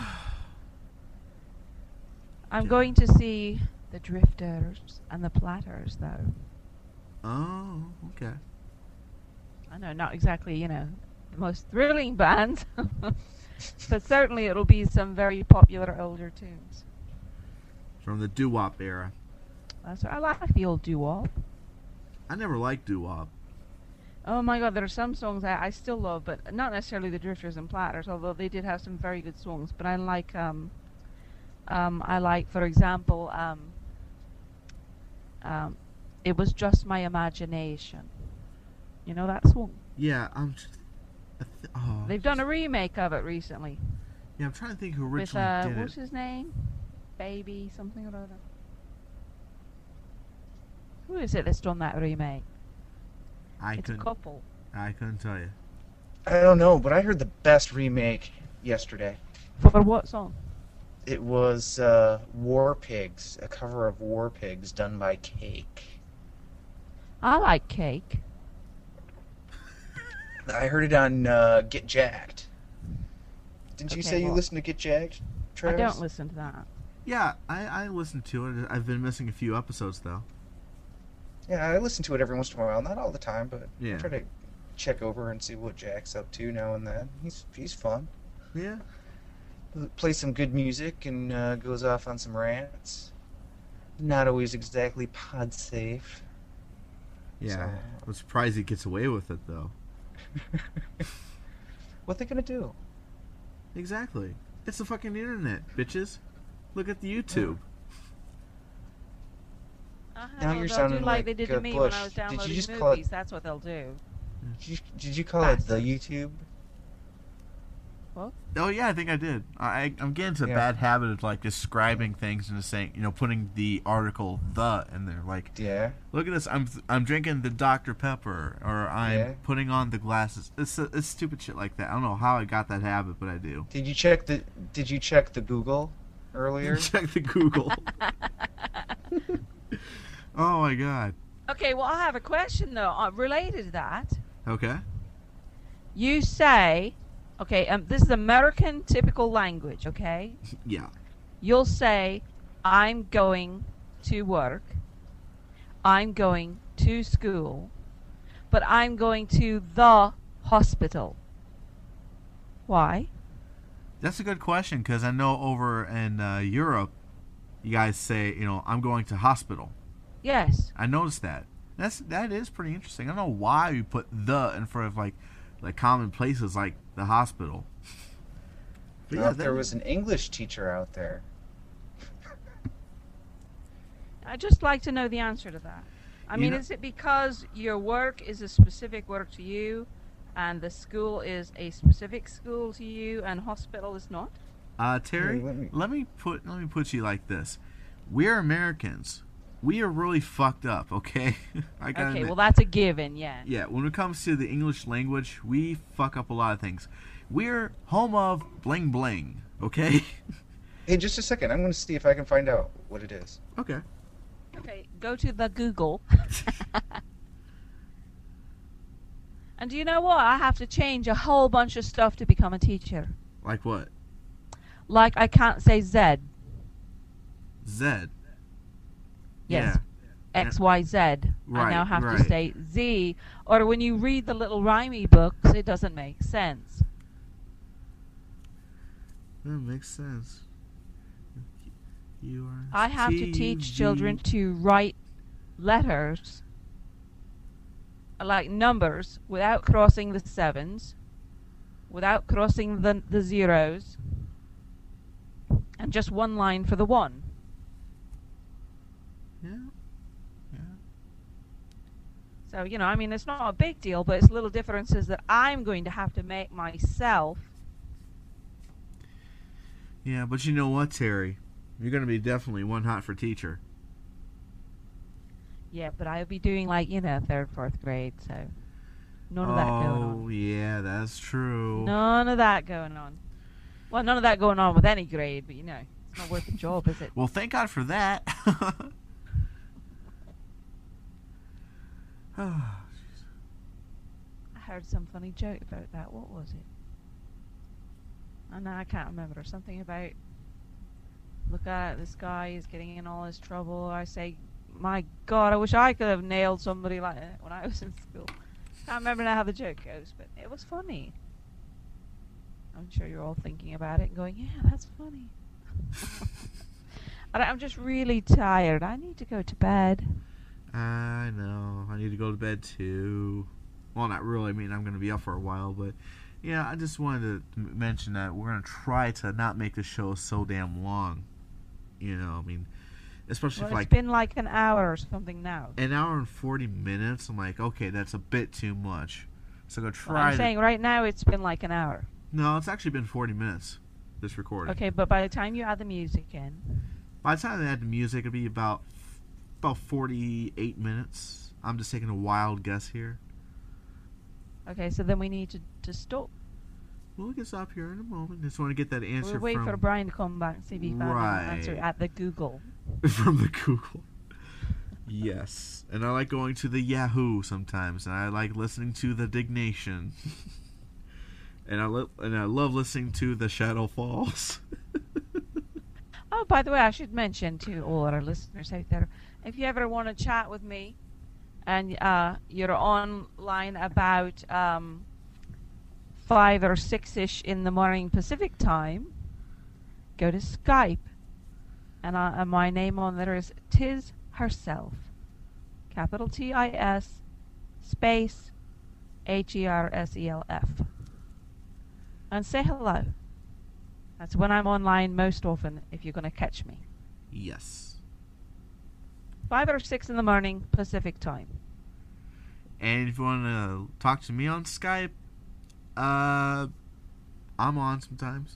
I'm going to see the Drifters and the Platters, though. Oh, okay. I know, not exactly, you know, the most thrilling bands, but certainly it'll be some very popular older tunes. From the doo-wop era. That's right. I like the old doo-wop. I never liked doo-wop. Oh my God, there are some songs I, I still love, but not necessarily the Drifters and Platters, although they did have some very good songs. But I like, um, um, I like, for example, um, um, It Was Just My Imagination. You know that song? Yeah, I'm. Just, I th- oh, They've done a remake of it recently. Yeah, I'm trying to think who With, originally uh, did what's it. his name? Baby something or other. Who is it that's done that remake? I It's a couldn't. couple. I couldn't tell you. I don't know, but I heard the best remake yesterday. For what song? It was uh, War Pigs, a cover of War Pigs done by Cake. I like Cake. I heard it on uh, Get Jacked. Didn't you Okay, say you well, listened to Get Jacked, Travis? I don't listen to that. Yeah, I, I listened to it. I've been missing a few episodes, though. Yeah, I listen to it every once in a while. Not all the time, but Yeah. I try to check over and see what Jack's up to now and then. He's he's fun. Yeah. Plays some good music and uh, goes off on some rants. Not always exactly pod safe. Yeah. So- I'm surprised he gets away with it, though. What they gonna do? Exactly. It's the fucking internet, bitches. Look at the YouTube. Uh-huh, now you're they'll sounding do like like they did uh, to me Bush. when I was Did downloading you just movies. call it? That's what they'll do. Did you, did you call it the YouTube? What? Oh yeah, I think I did. I I'm getting to a Yeah. bad habit of like describing things and just saying, you know, putting the article "the" in there. Like, Yeah. look at this. I'm I'm drinking the Doctor Pepper, or I'm Yeah. putting on the glasses. It's it's stupid shit like that. I don't know how I got that habit, but I do. Did you check the Did you check the Google earlier? Check the Google. Oh my god. Okay, well, I have a question though uh, related to that. Okay. You say, okay, um, this is American typical language. Okay, Yeah. you'll say, "I'm going to work. I'm going to school, but I'm going to the hospital." Why? That's a good question, because I know over in uh, Europe, you guys say, you know, I'm going to hospital. Yes. I noticed that. That's that is pretty interesting. I don't know why we put the in front of like like common places like the hospital. But Well, yeah, if there that- was an English teacher out there. I'd just like to know the answer to that. I You mean, know- is it because your work is a specific work to you, and the school is a specific school to you, and hospital is not? Uh, Terry, Hey, let me- let me put let me put you like this: we're Americans. We are really fucked up. Okay. I gotta Okay, admit. well, that's a given, yeah. Yeah, when it comes to the English language, we fuck up a lot of things. We're home of bling bling. Okay. Hey, just a second. I'm going to see if I can find out what it is. Okay. Okay, go to the Google. And do you know what? I have to change a whole bunch of stuff to become a teacher. Like what? Like, I can't say Z. Z. Yes. X, Y, Z. I Right, now have to right. say Z. Or when you read the little rhymey books, it doesn't make sense. That makes sense. You are. I have to teach children to write letters, like numbers, without crossing the sevens, without crossing the, the zeros, and just one line for the one. Yeah. Yeah. So, you know, I mean, it's not a big deal, but it's little differences that I'm going to have to make myself. Yeah, but you know what, Terry? You're going to be definitely one hot for teacher. Yeah, but I'll be doing, like, you know, third, fourth grade, so none of that going on. Oh, yeah, that's true. None of that going on. Well, none of that going on with any grade, but, you know, it's not worth the job, is it? Well, thank God for that. Oh, I heard some funny joke about that. What was it? I know I can't remember. Something about, look at it, this guy is getting in all this trouble. I say, my God, I wish I could have nailed somebody like that when I was in school. Can't remember now how the joke goes, but it was funny. I'm sure you're all thinking about it and going, yeah, that's funny. And I'm just really tired. I need to go to bed. I know. I need to go to bed too. Well, not really. I mean, I'm going to be up for a while, but yeah, I just wanted to m- mention that we're going to try to not make the show so damn long. You know, I mean, especially Well, if it's like been like an hour or something now. an hour and forty minutes. I'm like, okay, that's a bit too much. So I'm going to Well, try I'm to. saying right now it's been like an hour. No, it's actually been forty minutes. This recording. Okay, but by the time you add the music in, By the time I add the music, it'll be about about forty-eight minutes. I'm just taking a wild guess here. okay, so then we need to, to stop. We'll get up here in a moment. Just want to get that answer We'll wait from for Brian to come back and see if he found Right. an answer at the Google. from the Google. Yes, and I like going to the Yahoo sometimes, and I like listening to the Dignation, and I li- and I love listening to the Shadow Falls. Oh, by the way, I should mention to all our listeners out there, if you ever want to chat with me, and uh, you're online about um, five or six-ish in the morning Pacific time, go to Skype, and, uh, and my name on there is Tiz Herself, capital T I S, space H E R S E L F, and say hello. That's when I'm online most often, if you're going to catch me. Yes. five or six in the morning Pacific time. And if you want to talk to me on Skype, uh, I'm on sometimes.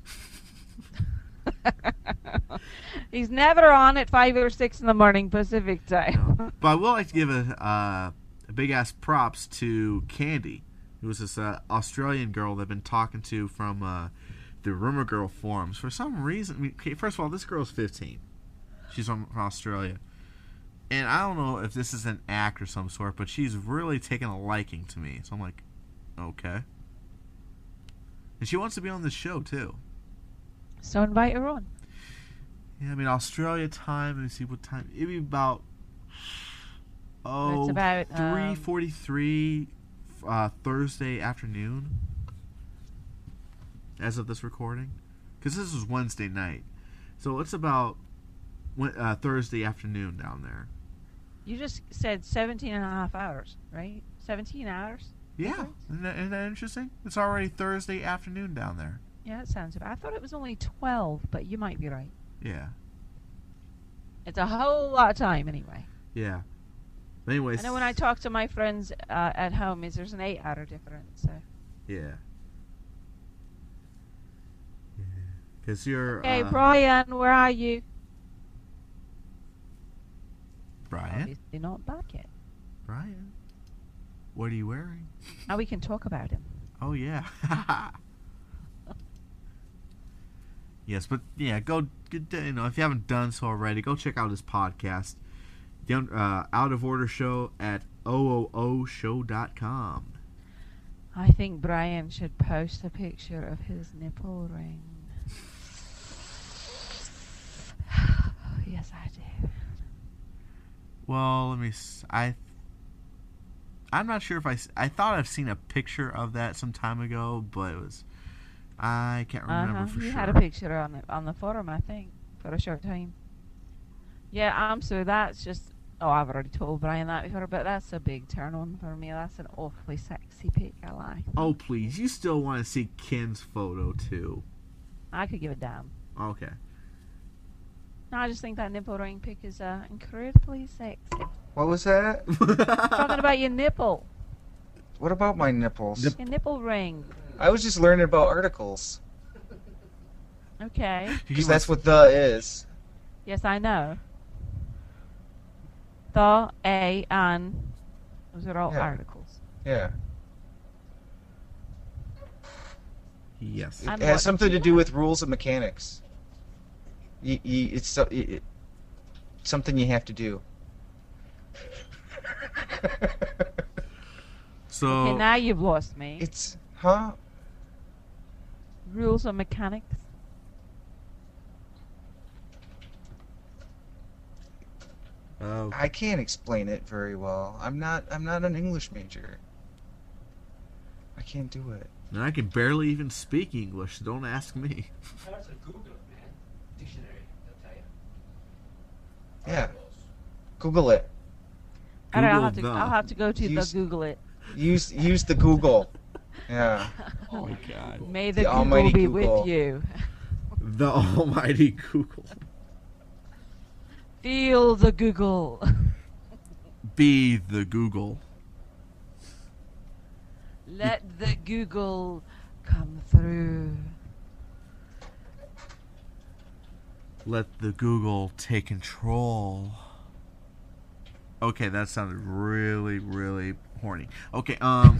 He's never on at five or six in the morning Pacific time. But I would like to give a, uh, a big ass props to Candy, who was this uh, Australian girl that I've been talking to from uh, the Rumor Girl forums. For some reason, I mean, okay, first of all, this girl's fifteen. She's from, from Australia. And I don't know if this is an act or some sort, but she's really taken a liking to me. So I'm like, okay. And she wants to be on the show, too. So invite her on. Yeah, I mean, Australia time, let me see what time. It'd be about, oh, It's about, three forty-three uh, Thursday afternoon, as of this recording. Because this is Wednesday night. So it's about uh, Thursday afternoon down there. You just said seventeen and a half hours, right? seventeen hours? Yeah. Isn't that, isn't that interesting? It's already Thursday afternoon down there. Yeah, that sounds about. I thought it was only twelve, but you might be right. Yeah. It's a whole lot of time anyway. Yeah. Anyways. I know when I talk to my friends uh, at home, is there's an eight-hour difference. So. Yeah. Yeah. Because you're. Hey, uh, Brian, where are you? Brian? Obviously not back yet. Brian? What are you wearing? Now we can talk about him. Oh, yeah. Yes, but yeah, go, you know, if you haven't done so already, go check out his podcast, the uh, Out of Order Show at O O O show dot com. I think Brian should post a picture of his nipple ring. Yes, I do. Well, let me. S- I. I'm not sure if I. I thought I've seen a picture of that some time ago, but it was. I can't remember uh-huh. for you sure. had a picture on it on the forum, I think, for a short time. Yeah, I'm sorry. That's just. Oh, I've already told Brian that before, but that's a big turn on for me. That's an awfully sexy pic. I like. Oh, please! You still want to see Ken's photo too? I could give a damn. Okay. No, I just think that nipple ring pic is uh, incredibly sexy. What was that? Talking about your nipple. What about my nipples? Your nipple ring. I was just learning about articles. Okay. Because that's what the is. Yes, I know. The, a, and. Those are all Yeah. articles. Yeah. Yes. It And has what something did to you do want? with rules of mechanics. You, you, it's so, it, it, something you have to do. So. Okay, now you've lost me. It's, huh? Rules of mechanics. Oh. I can't explain it very well. I'm not. I'm not an English major. I can't do it. And I can barely even speak English. So don't ask me. That's a Google it, man. Dictionary, they'll tell you. Yeah. Google it. All right, I'll Google have to. the. I'll have to go to Use- the Google it. Use use the Google. Yeah. Oh my God. May the, The Google almighty be Google. with you. The almighty Google. Feel the Google. Be the Google. Let the Google come through. Let the Google take control. Okay, that sounded really, really horny. Okay, um...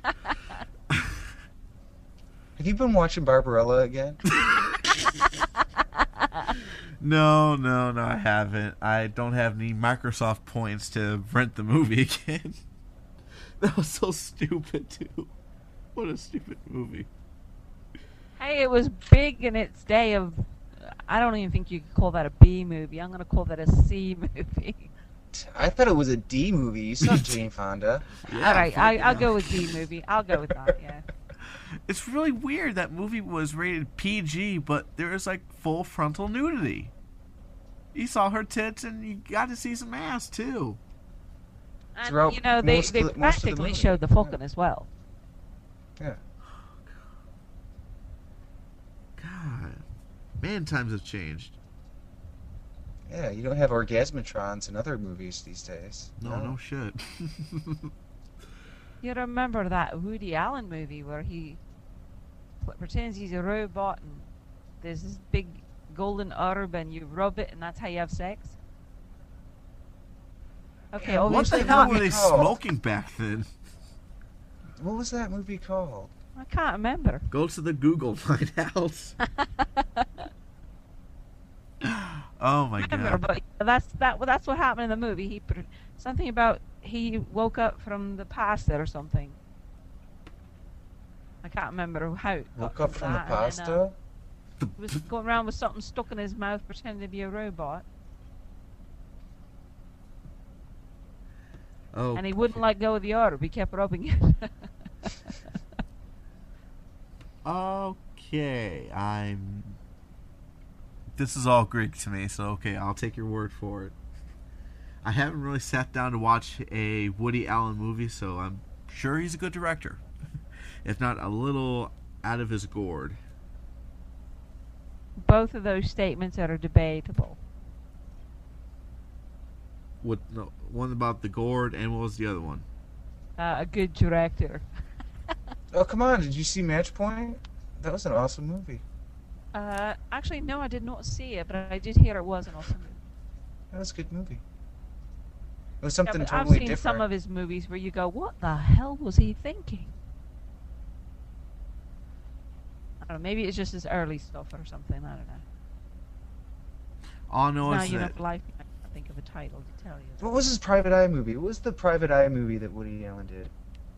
Have you been watching Barbarella again? No, no, no, I haven't. I don't have any Microsoft points to rent the movie again. That was so stupid, too. What a stupid movie. Hey, it was big in its day of... I don't even think you could call that a B movie. I'm going to call that a C movie. I thought it was a D movie. You saw Jane Fonda. Yeah, All right, fuck I, yeah. I'll go with D movie. I'll go with that, yeah. It's really weird that movie was rated P G, but there was like full frontal nudity. You saw her tits, and you got to see some ass too. And, Throughout you know, they, most they of the- most of the practically movie. showed the fucking as well. Yeah. God, man, times have changed. Yeah, you don't have orgasmatrons in other movies these days. No, no, no shit. You remember that Woody Allen movie where he pretends he's a robot and there's this big golden orb and you rub it and that's how you have sex? Okay, Yeah, what obviously the hell not. were they called? smoking back then? What was that movie called? I can't remember. Go to the Google, find out. Oh my I remember, god. but that's that. Well, that's what happened in the movie. He pr- something about he woke up from the past or something. I can't remember how. it got Woke up from the that, and then, pasta? uh, he was going around with something stuck in his mouth, pretending to be a robot, Oh. and he wouldn't let go of the orb. He kept rubbing it. Okay, I'm. This is all Greek to me, so okay, I'll take your word for it. I haven't really sat down to watch a Woody Allen movie, so I'm sure he's a good director. If not a little out of his gourd. Both of those statements are debatable. What, no, one about the gourd, and what was the other one? Uh, a good director. Oh, come on. Did you see Match Point? That was an awesome movie. Uh, actually, no, I did not see it, but I did hear it was an awesome movie. That was a good movie. It was something Yeah, but totally I've seen different. some of his movies where you go, what the hell was he thinking? I don't know, maybe it's just his early stuff or something, I don't know. All I know now is you that have life, I can't think of a title to tell you. What was his Private Eye movie? What was the Private Eye movie that Woody Allen did?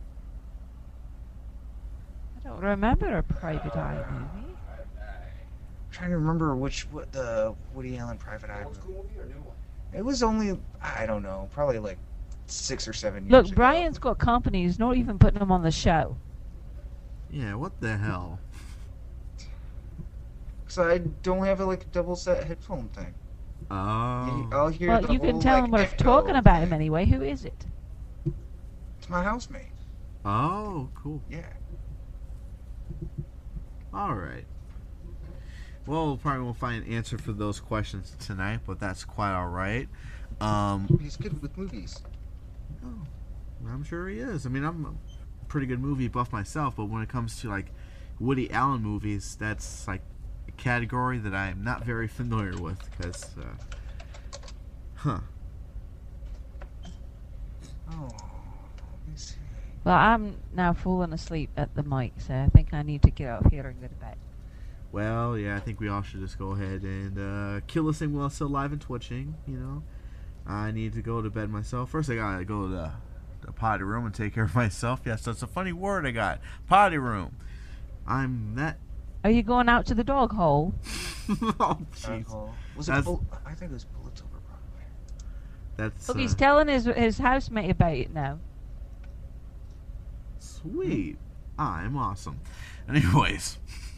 I don't remember a Private Eye movie. I'm trying to remember which what the Woody Allen Private Eye Old school movie. movie or new one? It was only, I don't know, probably like six or seven years Look, ago. Brian's got company. He's not even putting him on the show. yeah, what the hell? So I don't have a like double set headphone thing. Oh, I'll hear Well, the you can whole, tell like, him we're echo. talking about him anyway. Who is it? It's my housemate. oh, cool. Yeah. All right. Well, probably won't find an answer for those questions tonight, but that's quite all right. Um, He's good with movies. oh, I'm sure he is. I mean, I'm a pretty good movie buff myself, but when it comes to like Woody Allen movies, that's like a category that I'm not very familiar with. Because, uh, huh? Oh, let me see. Well, I'm now falling asleep at the mic, so I think I need to get up here and go to bed. Well, yeah, I think we all should just go ahead and uh, kill this thing while it's still live and twitching. You know, I need to go to bed myself. First, I gotta go to the, the potty room and take care of myself. Yes, that's a funny word I got. Potty room. I'm that. Are you going out to the dog hole? Oh, jeez. Alcohol. Was it? That's- Bull- I think it was Bullets Over Broadway. That's Look, uh, he's telling his his housemate about it now. sweet. I'm awesome. Anyways.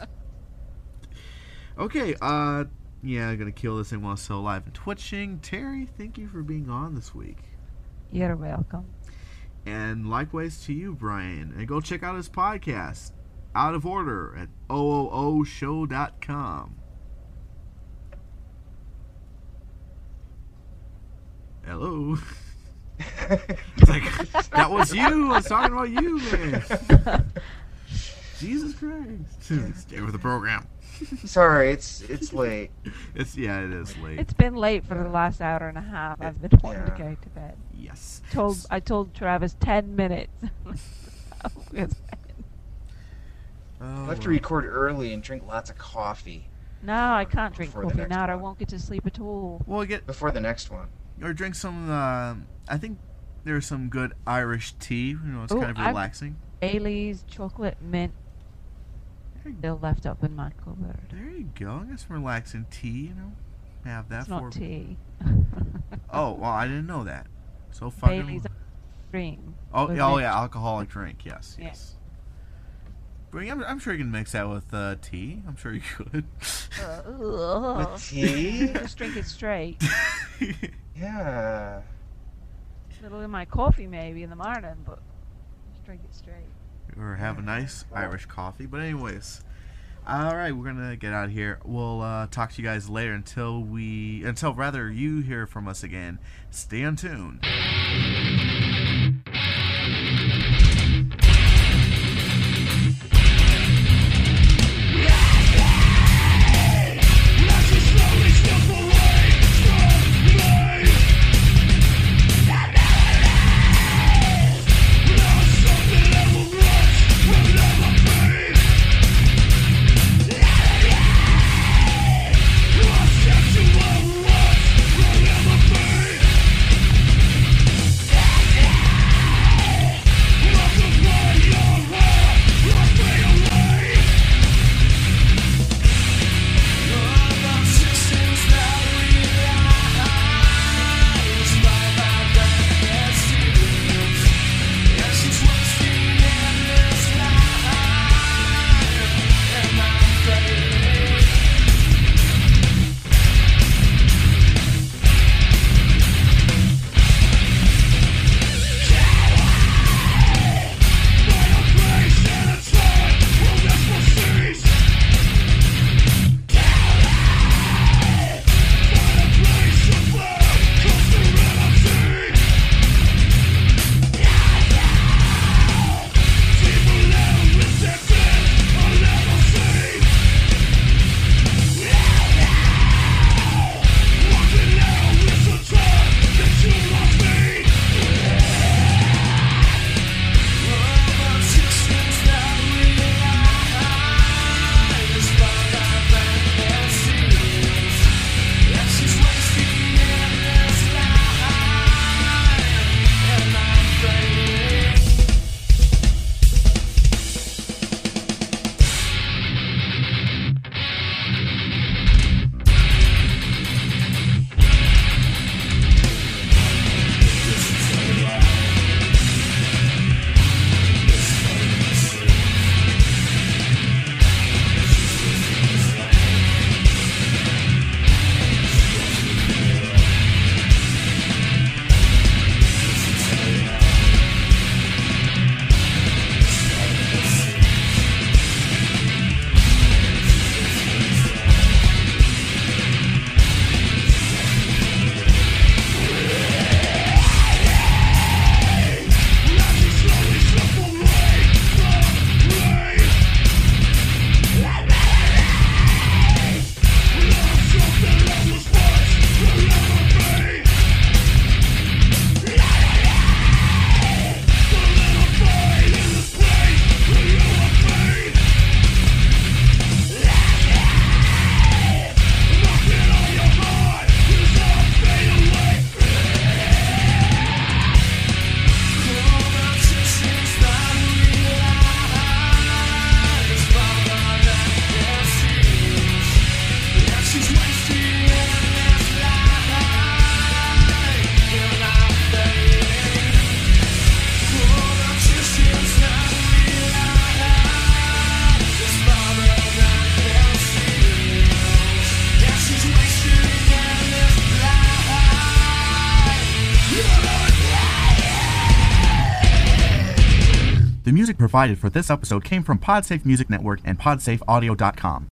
Okay, uh, yeah, I'm gonna kill this thing while it's still alive and twitching. Terry, thank you for being on this week. You're welcome. And likewise to you, Brian. And go check out his podcast, Out of Order, at O O O show dot com. Hello. It's like, that was you. I was talking about you, man. Jesus Christ. Stay with the program. Sorry, it's it's late. It's yeah, it is late. It's been late for the last hour and a half. I've been wanting to Yeah. go to bed. Yes. Told I told Travis ten minutes. Oh, I have to well. record early and drink lots of coffee No, I can't drink Before the coffee next now. or I one. won't get to sleep at all. Well, get before the next one. or drink some. Uh, I think there's some good Irish tea. You know, it's Ooh, kind of I- relaxing. Bailey's chocolate mint There you, still left up in my cupboard. there you go. I got some relaxing tea. You know, have that It's for. not tea. Oh well, I didn't know that. So fucking. Bailey's cream. Oh, with oh mint. yeah, alcoholic drink. Yes, Yeah. yes. But I'm, I'm sure you can mix that with uh, tea. I'm sure you could. Uh, With tea? Just drink it straight. Yeah. A little in my coffee maybe in the morning, but just drink it straight. or have a nice Irish coffee. But anyways, All right, we're gonna get out of here. We'll uh, talk to you guys later. Until we, until rather you hear from us again. Stay tuned. The music provided for this episode came from Podsafe Music Network and podsafe audio dot com.